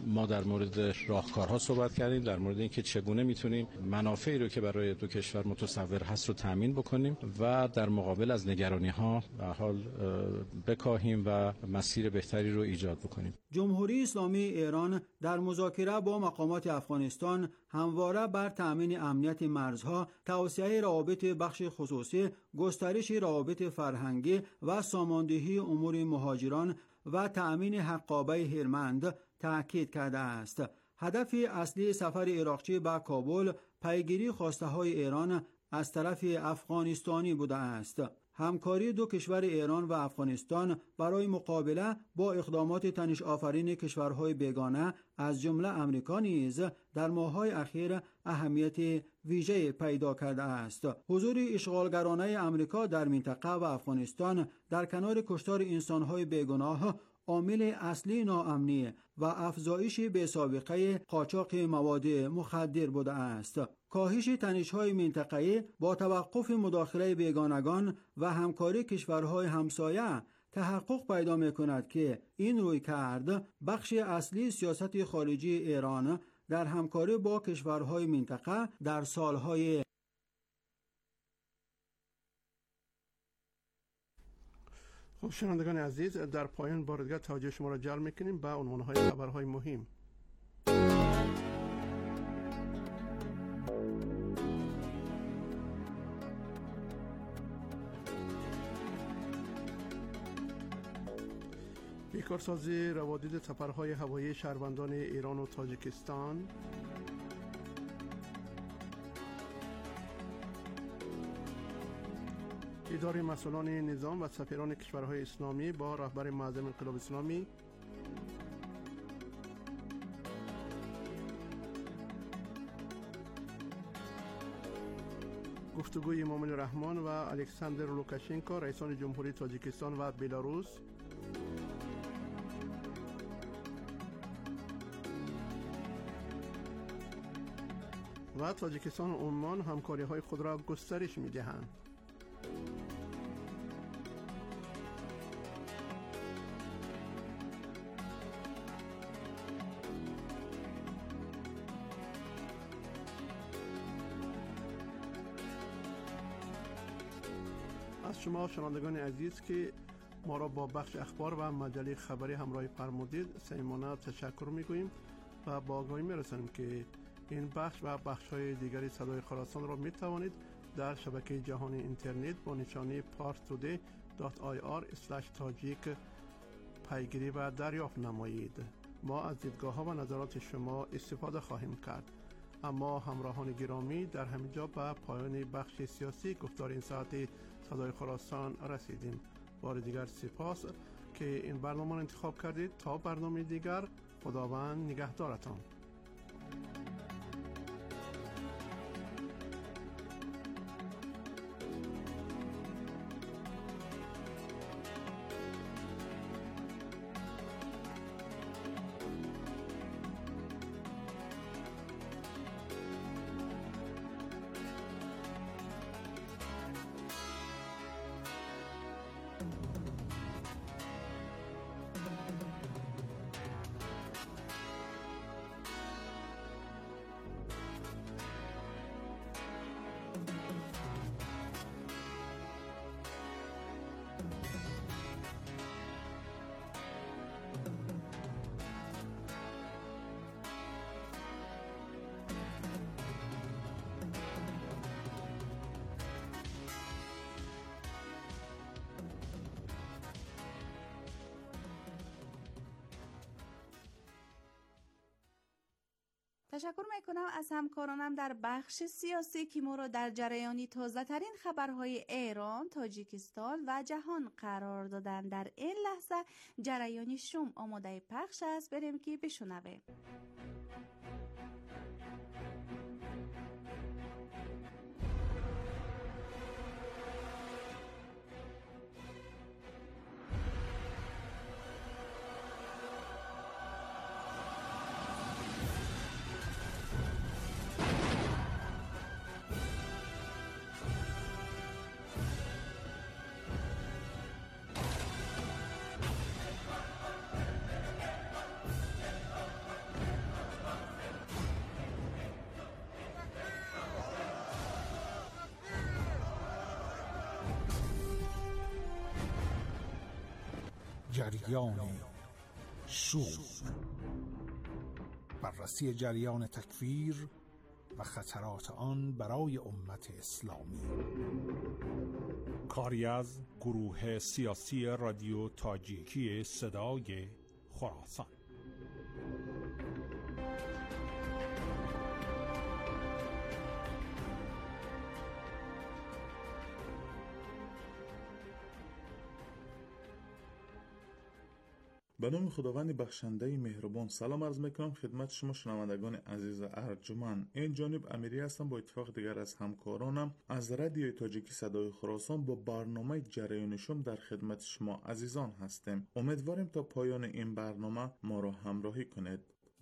ما در مورد راهکارها صحبت کردیم، در مورد اینکه چگونه میتونیم منافعی رو که برای دو کشور متصور هست رو تامین بکنیم و در مقابل از نگرانی‌ها به حال بکاهیم و مسیر بهتری رو ایجاد بکنیم. جمهوری اسلامی ایران در مذاکره با مقامات افغانستان همواره بر تأمین امنیت مرزها، توسعه روابط بخش خصوصی، گسترش روابط فرهنگی و ساماندهی امور مهاجران و تأمین حقابه هلمند تأکید کرده است. هدف اصلی سفر عراقچی به کابل پیگیری خواسته های ایران از طرف افغانستانی بوده است. همکاری دو کشور ایران و افغانستان برای مقابله با اقدامات تنش آفرین کشورهای بیگانه از جمله امریکا نیز در ماه‌های اخیر اهمیت ویژه پیدا کرده است. حضور اشغالگرانه امریکا در منطقه و افغانستان در کنار کشتار انسان‌های بیگناه عامل اصلی ناامنی و افزایش بی‌سابقه قاچاق مواد مخدر بوده است. کاهش تنش‌های منطقه‌ای با توقف مداخله بیگانگان و همکاری کشورهای همسایه تحقق پیدا می‌کند که این رویکرد بخش اصلی سیاست خارجی ایران در همکاری با کشورهای منطقه در سالهای خب شنوندگان عزیز، در پایان بار دیگر توجه شما را جلب می‌کنیم به عنوان‌های خبرهای مهم. بیکارسازی روادید سفرهای هوایی شهروندان ایران و تاجیکستان. اداره مسئولان نظام و سفیران کشورهای اسلامی با رهبر معظم انقلاب اسلامی. گفتگوی امام الرحمن و الکساندر لوکاشنکو رئیسان جمهوری تاجیکستان و بلاروس. و تاجیکستان و عمان همکاری های خود را گسترش می دهند. از شما شنوندگان عزیز که ما را با بخش اخبار و مجله خبری همراه فرمودید صمیمانه تشکر میگوییم و با آگاهی میرسانیم که این بخش و بخش‌های دیگری صدای خراسان را میتوانید در شبکه جهانی اینترنت با نشانی پارتودی دات آی آر اسلش تاجیک پیگیری و دریافت نمایید. ما از دیدگاه‌ها و نظرات شما استفاده خواهیم کرد. اما همراهان گرامی، در همینجا به پایان بخش سیاسی گفتار این ساعتی صدای خراسان رسیدیم. بار دیگر سپاس که این برنامه را انتخاب کردید. تا برنامه دیگر، خداوند نگهدارتان. تشکر میکنم از همکارانم در بخش سیاسی که ما را در جریانی تازه ترین خبرهای ایران، تاجیکستان و جهان قرار دادن. در این لحظه جریانی شوم آماده پخش است، بریم که بشنویم. جریان شور، بررسی جریان تکفیر و خطرات آن برای امت اسلامی. کاری از گروه سیاسی رادیو تاجیکی صدای خراسان. به نام خداوند بخشنده مهربان. سلام عرض میکنم خدمت شما شنوندگان عزیز ارجمند. این جانب امیری هستم با اتفاق دیگر از همکارانم از رادیو تاجیکی صدای خراسان با برنامه جریان شم در خدمت شما عزیزان هستیم. امیدواریم تا پایان این برنامه ما را همراهی کنید.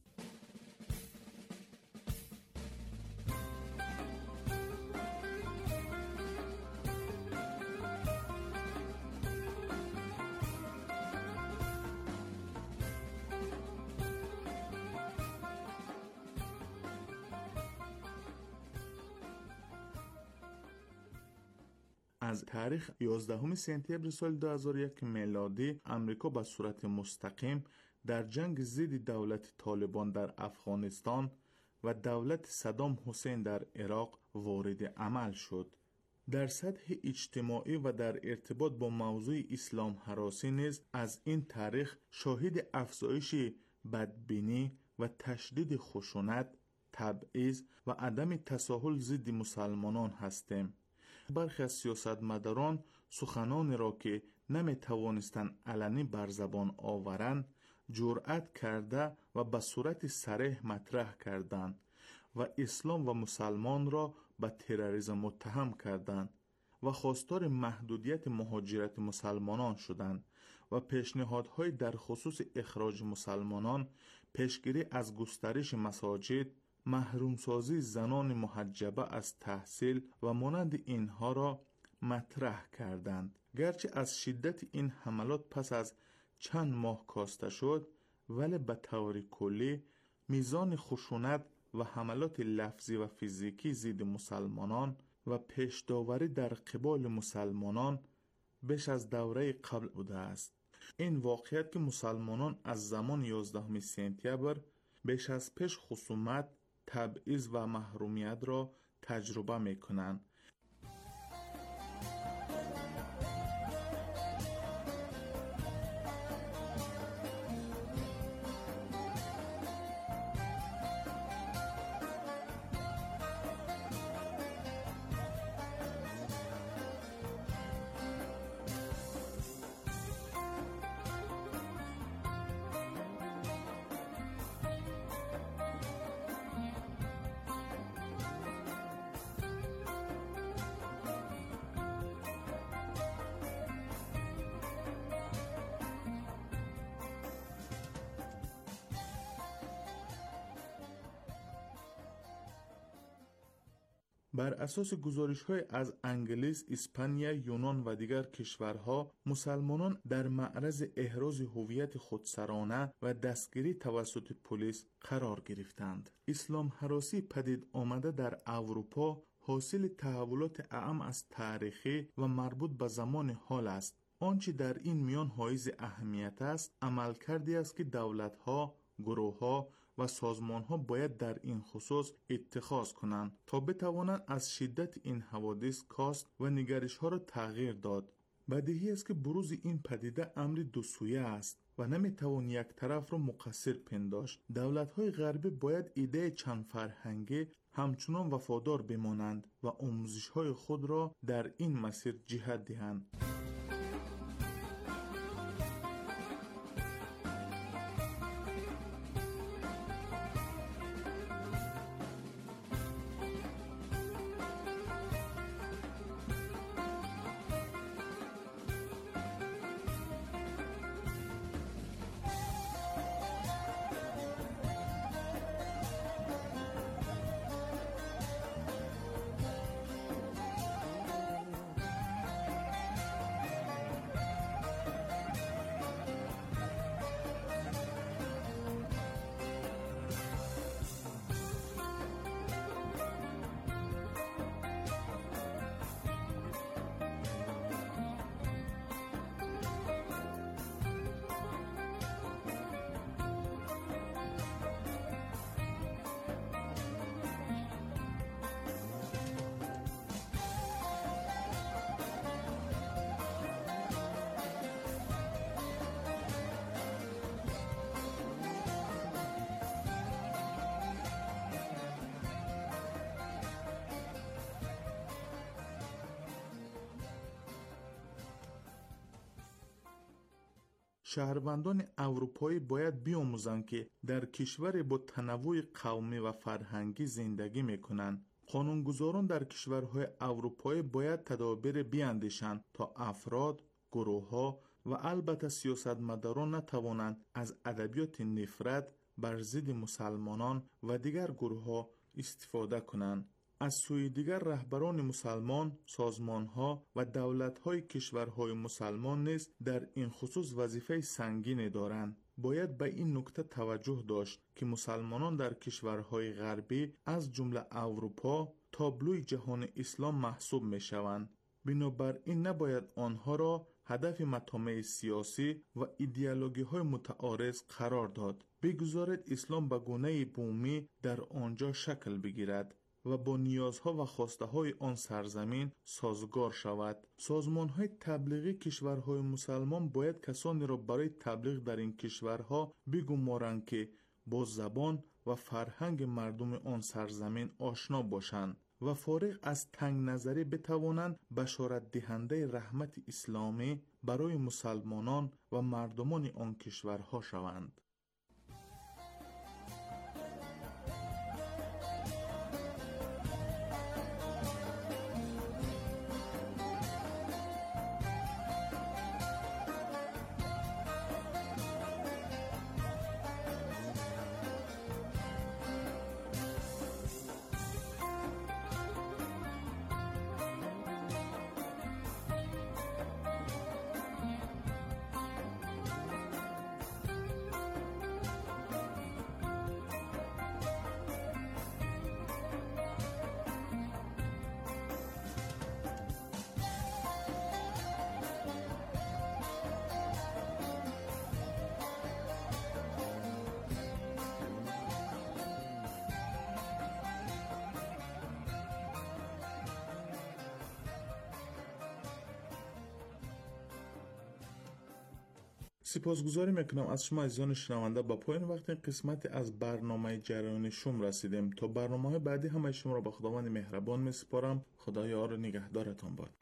از تاریخ یازدهم سپتامبر سال دو هزار و یک میلادی امریکا به صورت مستقیم در جنگ ضد دولت طالبان در افغانستان و دولت صدام حسین در عراق وارد عمل شد. در سطح اجتماعی و در ارتباط با موضوع اسلام هراسی نیز از این تاریخ شاهد افزایش بدبینی و تشدید خشونت، تبعیض و عدم تساهل ضد مسلمانان هستیم. برخی از سیاستمداران سخنانی را که نمی توانستند علنی بر زبان آورند جرأت کرده و به صورت صریح مطرح کردند و اسلام و مسلمان را به تروریسم متهم کردند و خواستار محدودیت مهاجرت مسلمانان شدند و پیشنهادهای در خصوص اخراج مسلمانان، پیشگیری از گسترش مساجد، محرومسازی زنان محجبه از تحصیل و مانند اینها را مطرح کردند. گرچه از شدت این حملات پس از چند ماه کاسته شد، ولی به طور کلی میزان خشونت و حملات لفظی و فیزیکی ضد مسلمانان و پیشداوری در قبال مسلمانان بیش از دوره قبل بوده است. این واقعیت که مسلمانان از زمان یازدهم سپتامبر بیش از پیش خصومت، تبعیض و محرومیت را تجربه می کنند. بر اساس گزارش‌های از انگلیس، اسپانیا، یونان و دیگر کشورها، مسلمانان در معرض احراز هویت خودسرانه و دستگیری توسط پلیس قرار گرفتند. اسلام هراسی پدید آمده در اروپا حاصل تحولات اعم از تاریخی و مربوط به زمان حال است. آنچه در این میان حائز اهمیت است، عملکردی است که دولت‌ها، گروه‌ها و سازمان‌ها باید در این خصوص اتخاذ کنند تا بتوانند از شدت این حوادث کاست و نگرش‌ها را تغییر داد. بدیهی است که بروز این پدیده امر دو سویه است و نمیتوان یک طرف را مقصر پنداشت. دولت‌های غربی باید ایده چند فرهنگی همچنان وفادار بمانند و آموزش‌های خود را در این مسیر جهت دهند. شهروندان اروپایی باید بیاموزند که در کشوری با تنوع قومی و فرهنگی زندگی میکنند. قانونگذاران در کشورهای اروپایی باید تدابیر بیاندیشند تا افراد، گروه‌ها و البته سیاستمداران نتوانند از ادبیات نفرت بر ضد مسلمانان و دیگر گروه‌ها استفاده کنند. از سوی دیگر رهبران مسلمان، سازمان‌ها و دولت‌های کشورهای مسلمان نیز در این خصوص وظیفه سنگینی دارند. باید به این نکته توجه داشت که مسلمانان در کشورهای غربی از جمله اروپا تابلوی جهان اسلام محسوب می‌شوند. بنابراین نباید آنها را هدف مطامع سیاسی و ایدئولوژی‌های متعارض قرار داد. بگذارید اسلام به گونه بومی در آنجا شکل بگیرد و با نیازها و خواسته‌های آن سرزمین سازگار شود. سازمان‌های تبلیغی کشورهای مسلمان باید کسانی را برای تبلیغ در این کشورها بگمارند که با زبان و فرهنگ مردم آن سرزمین آشنا باشند و فارغ از تنگ نظری بتوانند بشارت دهنده رحمت اسلامی برای مسلمانان و مردمان آن کشورها شوند. سپاسگزاری میکنم از شما عزیزان شنونده. با پایان وقت این قسمت از برنامه جریان شوم رسیدیم. تا برنامه بعدی همه شما را به خداوند مهربان میسپارم. خدا یار و نگهدارتان باد.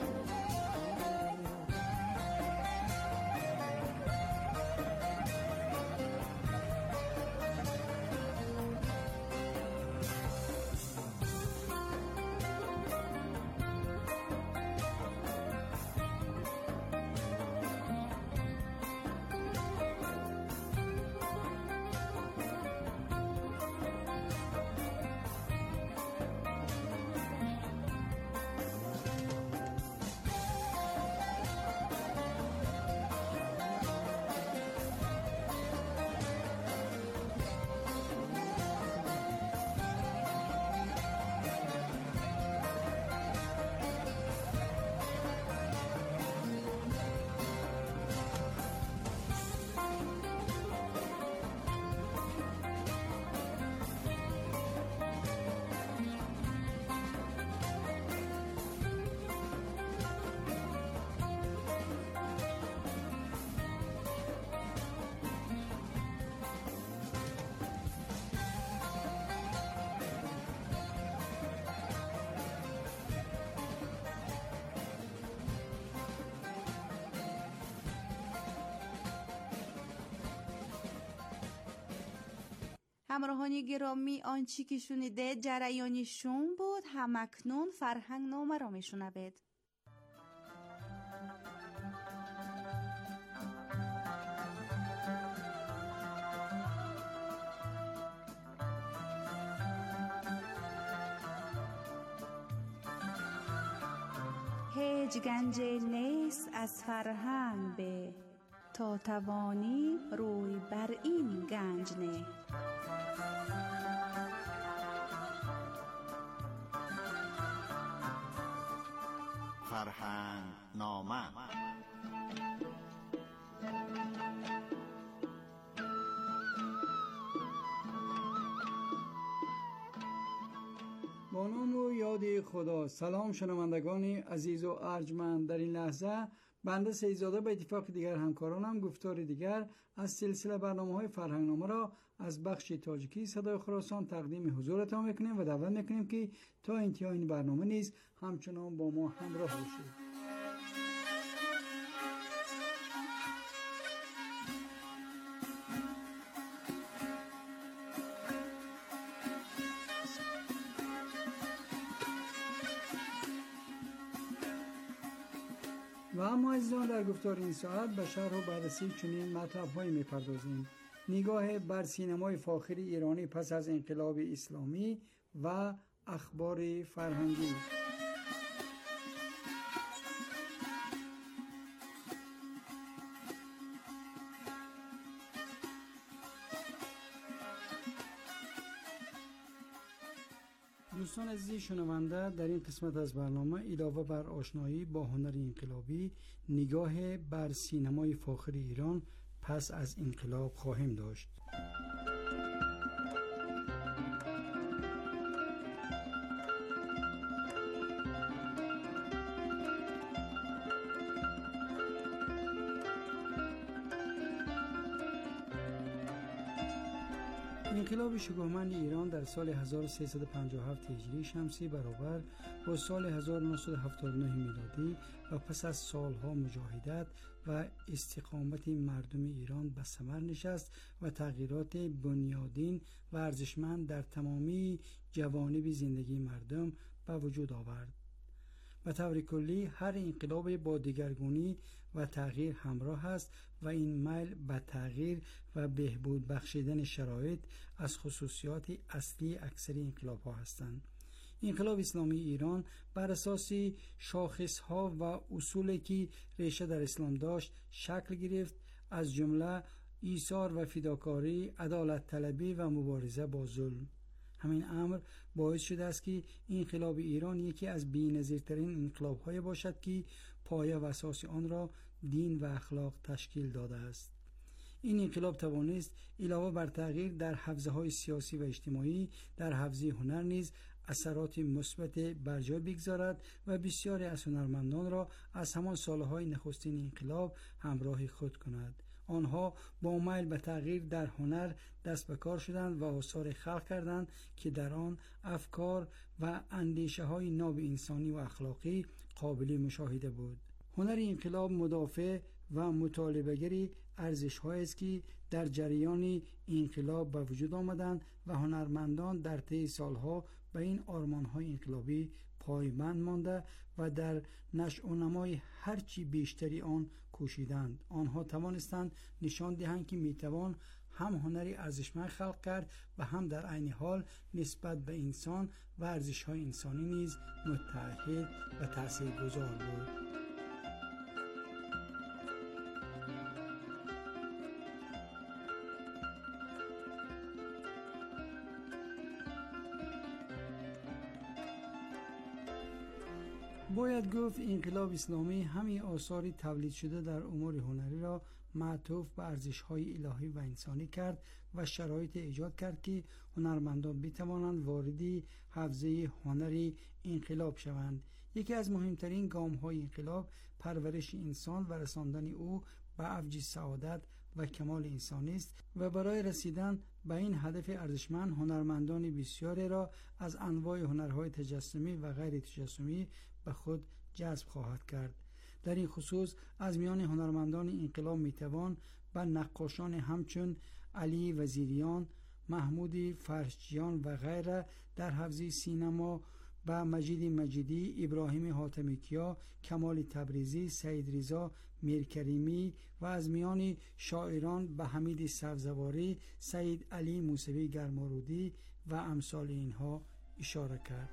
همراهان گرامی، آنچه که شنیده جریانی شوم بود. همکنون فرهنگ نامه را میشنوید. هیچ گنج نیست از فرهنگ به، تا توانی روی بر این گنج نه. فرهنگ نامه. با نام و یاد خدا. سلام شنوندگان عزیز و ارجمند. در این لحظه بنده سیدزاده به اتفاق دیگر همکارانم گفتار دیگر از سلسله برنامه‌های فرهنگنامه را از بخش تاجیکی صدای خراسان تقدیم حضورتان میکنیم و دعوت میکنیم که تا انتهای این برنامه نیز همچنان با ما همراه باشید. و اما عزیزان در گفتار این ساعت به شرح و بررسی چنین مطلب‌هایی می‌پردازیم: نگاه بر سینمای فاخر ایرانی پس از انقلاب اسلامی و اخبار فرهنگی. دوستان عزیز شنونده، در این قسمت از برنامه علاوه بر آشنایی با هنر انقلابی، نگاه بر سینمای فاخر ایران پس از انقلاب خواهیم داشت. انقلاب شکوهمند ایران در سال هزار و سیصد و پنجاه و هفت هجری شمسی برابر با سال هزار و نهصد و هفتاد و نه میلادی و پس از سالها مجاهدت و استقامت مردم ایران به ثمر نشست و تغییرات بنیادین و ارزشمند در تمامی جوانب زندگی مردم به وجود آورد. به طور کلی هر انقلاب با دگرگونی و تغییر همراه است و این میل به تغییر و بهبود بخشیدن شرایط از خصوصیات اصلی اکثر انقلاب ها هستند. انقلاب اسلامی ایران بر اساس شاخص ها و اصولی که ریشه در اسلام داشت شکل گرفت، از جمله ایثار و فداکاری، عدالت طلبی و مبارزه با ظلم. همین امر باعث شده است که انقلاب ایران یکی از بی‌نظیرترین انقلاب‌های باشد که پایه و اساس آن را دین و اخلاق تشکیل داده است. این انقلاب توانست علاوه بر تغییر در حوزه‌های سیاسی و اجتماعی، در حوزه هنر نیز اثرات مثبت بر جای بگذارد و بسیاری از هنرمندان را از همان سالهای نخستین انقلاب همراه خود کند. آنها با میل به تغییر در هنر دست به کار شدند و آثار خلق کردند که در آن افکار و اندیشه های ناب انسانی و اخلاقی قابل مشاهده بود. هنر انقلاب مدافع و مطالبه‌گری ارزش‌هایی است که در جریان انقلاب به وجود آمدند و هنرمندان در طی سالها به این آرمان‌های انقلابی پایبند مانده و در نشأ و نمای هرچی بیشتری آن کوشیدند. آنها توانستند نشان دهند که میتوان هم هنری ارزشمند خلق کرد و هم در عین حال نسبت به انسان و ارزش‌های انسانی نیز متحد و تاثیرگذار بود. باید گفت انقلاب اسلامی همین آثاری تولید شده در امور هنری را معطوف به ارزش‌های الهی و انسانی کرد و شرایط ایجاد کرد که هنرمندان بتوانند واردی حوزه هنری انقلاب شوند. یکی از مهمترین گام‌های انقلاب پرورش انسان و رساندن او به اوج سعادت و کمال انسانی است و برای رسیدن به این هدف ارزشمند هنرمندان بسیاری را از انواع هنرهای تجسمی و غیر تجسمی به خود جذب خواهد کرد. در این خصوص از میان هنرمندان انقلاب میتوان به نقاشان همچون علی وزیریان، محمود فرشجیان و غیره در حوزه سینما به مجید مجیدی، ابراهیم حاتمیکیا، کمال تبریزی، سید رضا میرکریمی و از میان شاعران به حمید سبزواری، سید علی موسوی گرمارودی و امثال اینها اشاره کرد.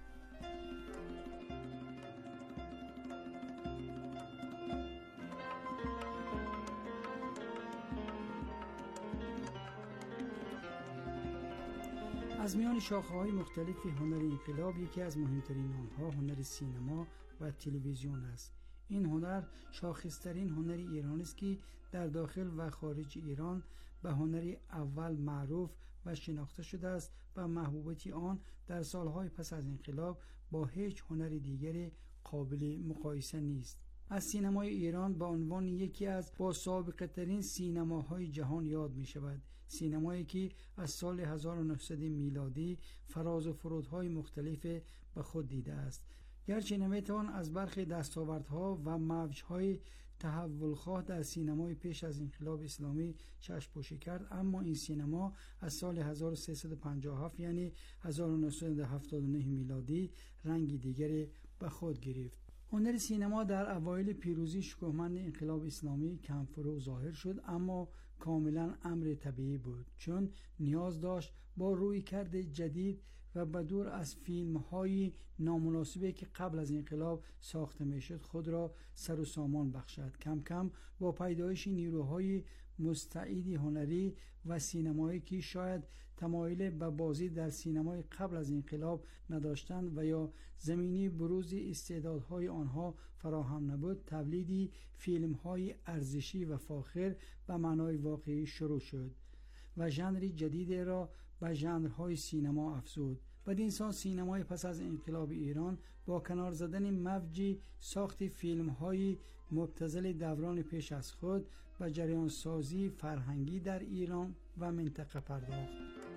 از میان شاخه‌های مختلف هنر انقلاب یکی از مهمترین آنها هنر سینما و تلویزیون است. این هنر شاخصترین هنر ایران است که در داخل و خارج ایران به هنری اول معروف و شناخته شده است و محبوبیت آن در سالهای پس از انقلاب با هیچ هنر دیگری قابل مقایسه نیست. از سینمای ایران به عنوان یکی از با سابقه ترین سینماهای جهان یاد می شود. سینمایی که از سال هزار و نهصد میلادی فراز و فرودهای مختلف به خود دیده است. گرچه نمیتوان از برخی دستاوردها و موجهای تحولخواه در سینمای پیش از انقلاب اسلامی چشم پوشی کرد، اما این سینما از سال هزار و سیصد و پنجاه و هفت یعنی هزار و نهصد و هفتاد و نه میلادی رنگی دیگری به خود گرفت. هنر سینما در اوایل پیروزی شکوهمند انقلاب اسلامی کم فرو ظاهر شد، اما کاملا امر طبیعی بود، چون نیاز داشت با رویکرد جدید و بدور از فیلم های نامناسبی که قبل از انقلاب ساخته میشد خود را سر و سامان بخشد. کم کم با پیدایش نیروهای مستعد هنری و سینمایی که شاید تمایل به بازی در سینمای قبل از انقلاب نداشتند و یا زمینی بروز استعدادهای آنها فراهم نبود، تولیدی فیلم‌های ارزشی و فاخر به معنای واقعی شروع شد و ژانری جدید را به ژانرهای سینما افزود. بدین سان سینمای پس از انقلاب ایران با کنار زدن موج ساخت فیلم‌های مبتذل دوران پیش از خود و جریان سازی فرهنگی در ایران و منطقه پرداخت.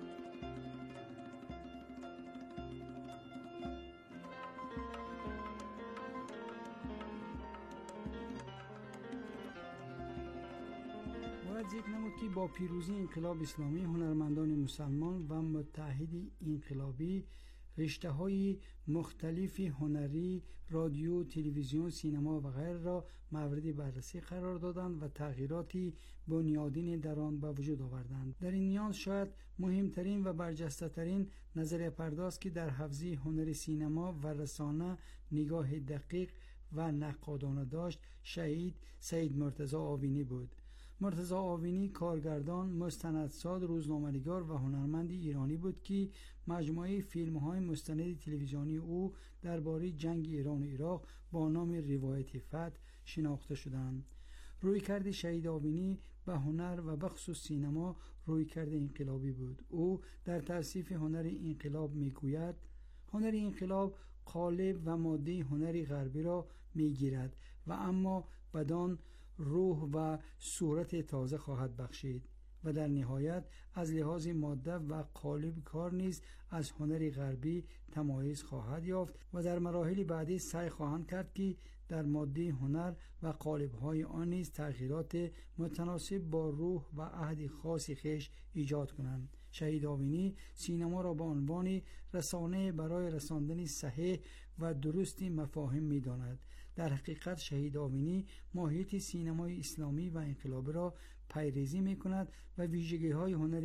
باید ذکر نمود که با پیروزی انقلاب اسلامی هنرمندان مسلمان و متحد انقلابی رشته های مختلف هنری، رادیو، تلویزیون، سینما و غیره را مورد بررسی قرار دادند و تغییراتی بنیادین در آن به وجود آوردند. در این میان شاید مهمترین و برجسته ترین نظریه پرداز که در حوزه هنر سینما و رسانه نگاه دقیق و نقادانه داشت، شهید سید مرتضی آوینی بود. مرتضی آوینی کارگردان، مستندساز، روزنامه‌نگار و هنرمند ایرانی بود که مجموعه فیلم‌های مستند تلویزیونی او درباره جنگ ایران و عراق با نام روایت فتح شناخته شدند. رویکرد شهید آوینی به هنر و به خصوص سینما رویکرد انقلابی بود. او در توصیف هنر انقلاب میگوید: هنر انقلاب قالب و ماده هنر غربی را میگیرد و اما بدان روح و صورت تازه خواهد بخشید و در نهایت از لحاظ ماده و قالب کار نیز از هنر غربی تمایز خواهد یافت و در مراحل بعدی سعی خواهند کرد که در ماده هنر و قالب‌های آن نیز تغییرات متناسب با روح و عهد خاص خویش ایجاد کنند. شهید آوینی سینما را به عنوان رسانه برای رساندن صحیح و درست مفاهیم می‌داند. در حقیقت شهید آوینی ماهیت سینمای اسلامی و انقلابی را پیریزی می‌کند و ویژگی‌های هنر